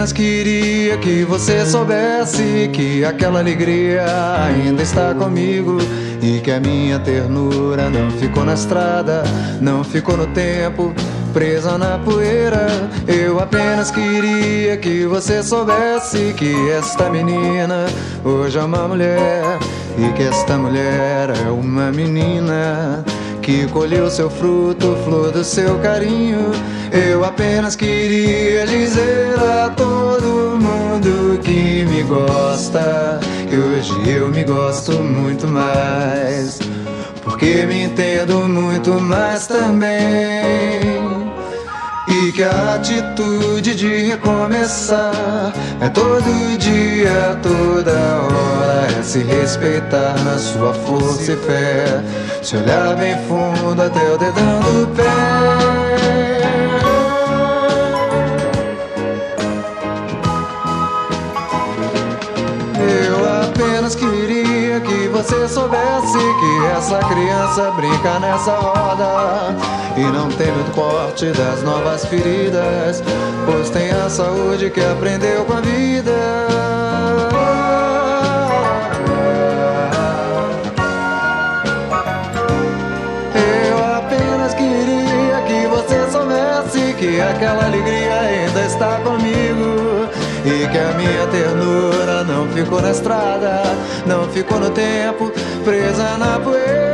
apenas queria que você soubesse que aquela alegria ainda está comigo e que a minha ternura não ficou na estrada, não ficou no tempo, presa na poeira. Eu apenas queria que você soubesse que esta menina hoje é uma mulher e que esta mulher é uma menina que colheu seu fruto, flor do seu carinho. Eu apenas queria dizer a todo mundo que me gosta, que hoje eu me gosto muito mais, porque me entendo muito mais também. E que a atitude de recomeçar é todo dia, toda hora, é se respeitar na sua força e fé, se olhar bem fundo até o dedão do pé. Eu apenas queria que você soubesse que essa criança brinca nessa roda e não teme o corte das novas feridas, pois tem a saúde que aprendeu com a vida. Eu apenas queria que você soubesse que aquela alegria ainda está comigo e que a minha ternura não ficou na estrada, não ficou no tempo, presa na poeira.